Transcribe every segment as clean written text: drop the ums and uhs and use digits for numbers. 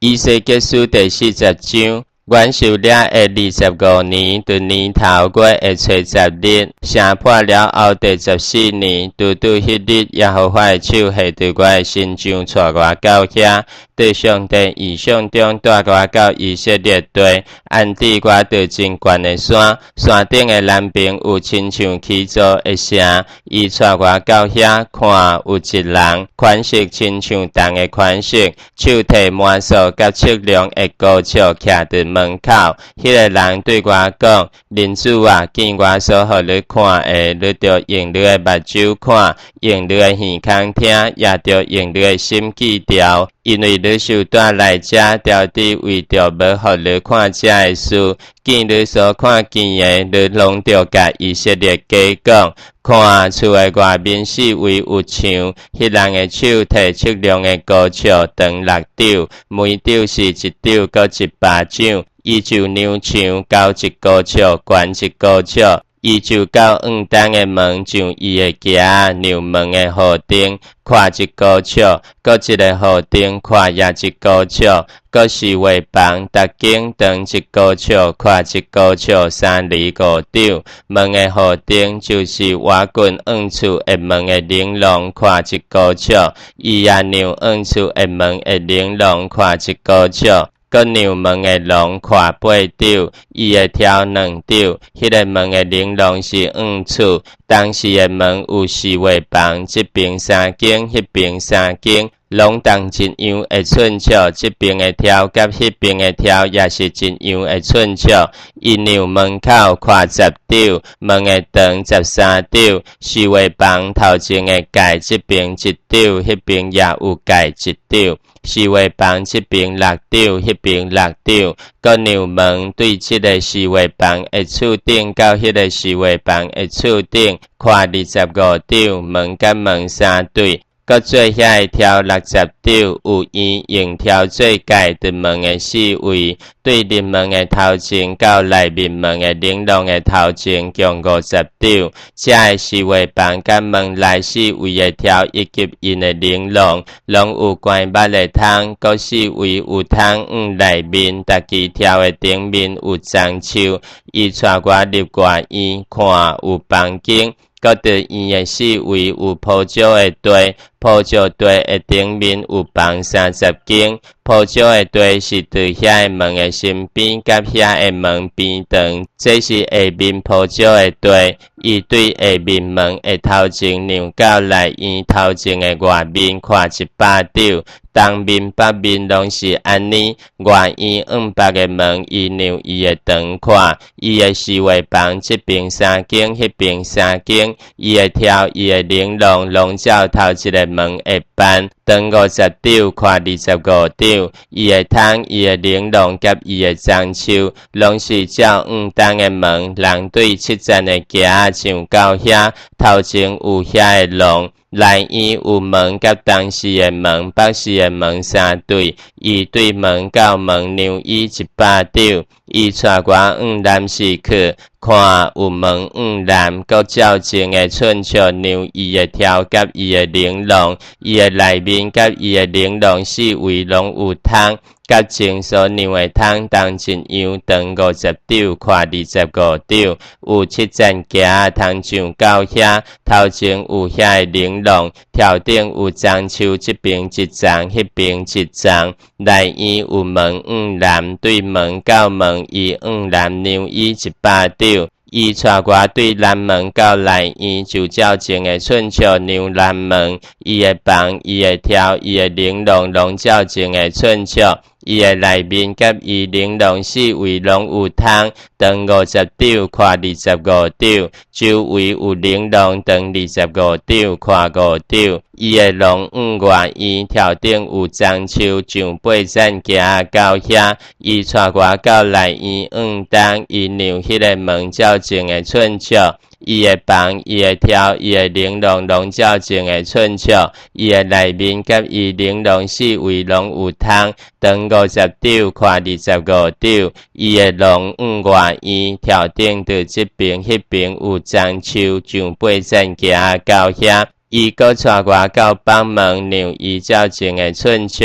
医生结束第40章。阮受了的25年，伫年头月的初10日，城破了后第14年，拄迄日，耶和华的手下伫我的心上带我到遐，对上帝异象中带我到以色列地，安置我伫真悬的山，山顶的南边有亲像起座的城，伊带我到遐，看有一人，款式亲像铜的款式，手提满数甲测量的高尺，徛伫门口，迄个人对我讲：“人子啊，见我所互你看的，你着用你的目睭看，用你的耳孔听，也着用你的心记牢，因为你受带来遮条地，为着要互你看遮的事，见你所看见的，你拢着甲以色列家讲。看厝的外面四围有墙，迄人的手提测量的高尺长6肘，每肘是1肘搁1巴掌。”伊就牛墙高一高尺，悬一高尺。伊就到黄灯的门，上伊的屐，牛门的河顶，跨一高尺，搁一个河顶，跨也一高尺，搁是画房，逐间长一高尺，跨一高尺，3、2、5肘。门的河顶就是瓦棍黄厝的门的玲珑，跨一高尺。伊也牛黄厝的门的玲珑，跨一高尺。搁牛门的龙跨8肘，伊的挑2肘。迄个门的玲珑是黄厝，当时的门有4画房，这边3间，迄边3间，拢同一样的寸尺。这边的挑甲迄边的挑也是一样的寸尺。因牛门口跨10肘，门的长13肘。4画房头前的盖这边1肘，迄边也有盖1肘。4画房这边6肘，迄边6肘。搁牛门对这个4画房的厝顶到迄个4画房的厝顶，跨25肘，门甲门3对。搁做遐个挑60肘，有圆用挑做盖伫门的4位，对入门的头前到内面门的玲珑的头前共50肘。遮个4画房甲门内4位的挑以及因的玲珑，拢有关捌的窗，搁4位有窗内面，逐支挑的顶面有樟树。伊带我入外院，看有房间。搁伫院的4位有铺石的地，铺石地的顶面有房30间，铺石的地是伫遐个门的身边，甲遐个门边长。这是下面铺石的地，伊对下面门的头前让到内院头前的外面，看100肘。东面北面拢是安尼，外院黄北的门，伊让伊的长看，伊的4画房这边3间，迄边3间，伊的挑伊的玲珑，拢照头一个门的办，长50肘，宽25肘，伊的窗、伊的玲珑甲伊的樟树，拢是照黄灯的门，人对7层的屐上到遐，头前有遐个龙。内院有门甲东西的门，北西的门3对，伊对门到门让伊100肘，伊带我往南市去，看有门往南，搁照前的寸尺让伊的挑甲伊的玲珑，伊的内面甲伊的玲珑4位拢有窗。甲前所让的窗同一样，长50肘，宽25肘，有7层屐，通上到遐，头前有遐个玲珑，头顶有樟树，这边一丛，迄边一丛。内院有门往南，对门到门，伊往南让伊100肘。伊带我对南门到内院，就照前的寸尺让南门，伊的房、伊的挑、伊的玲珑，拢照前的寸尺。伊的内面甲伊玲珑4位拢有窗，长50肘，宽25肘，周围有玲珑，长25肘，宽5肘。伊的龙往外院，头顶有樟树，上8层屐到遐。伊带我到内院往东，伊让迄个门照前的寸尺。伊的房、伊的挑、伊的玲珑，拢照前的寸尺。伊的内面甲伊玲珑4位拢有窗，长50肘，宽25肘。伊的龙往外院，头顶伫这边、迄边有樟树，上8层屐到遐。伊搁带我到北门，让伊照前的寸尺，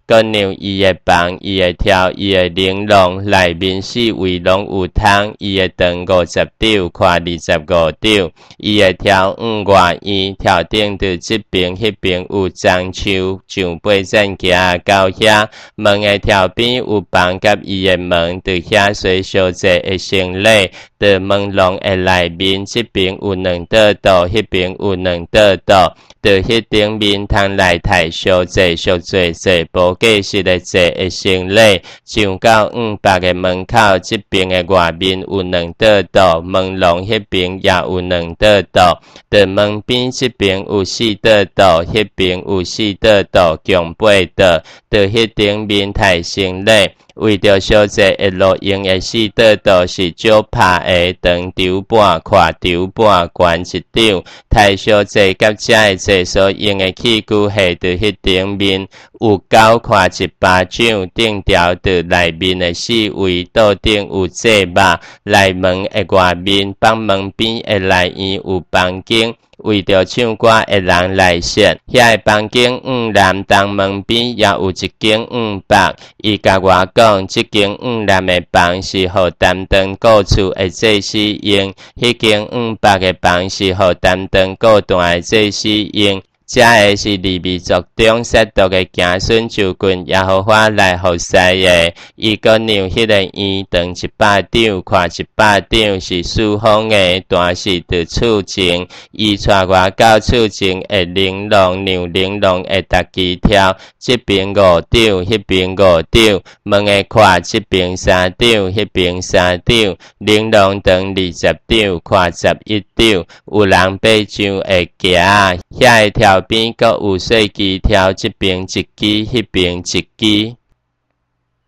个让伊的房、伊的跳、伊的玲珑内面四围拢有窗，伊的长50丈，宽25丈，伊的跳外院，跳顶伫这边、迄边有樟树，上八层行到遐，门的条边有房甲伊的门，伫遐随小姐的行李，伫门廊的内面，这边有2道道，迄边有2道道。伫迄顶面通来抬小姐小姐姐无计实的坐的行李，上到500个门口，这边的外面有2道道，门廊迄边也有2道道，伫门边这边有4道道，迄边有4道道，共8道，伫迄顶面抬行李。为着小姐会落用的4道道是少拍的，长条半、宽条半、悬1条，太小姐甲遮的坐所用的器具下伫迄顶面有9块18掌，顶条伫内面的4位，桌顶有坐肉，内门的外面放门边的内院有房间。为着唱歌的人来设，遐个房间南东门边也有一间白。伊甲我讲，即间南的房是互担当故厝的祭司用，迄间白的房是互担当故段的祭司用。遮个是利未族中杀毒的子孙就近耶和华来服侍的，伊个让迄个院长100丈，宽100丈，是四方的，但是伫厝前，伊带我到厝前的玲珑，让玲珑的搭机跳，这边5丈，迄边5丈，门的宽这边3丈，迄边3丈，玲珑长20丈，宽11丈，有人爬上会行，遐个条边阁有细枝条，这边一枝，迄边一枝。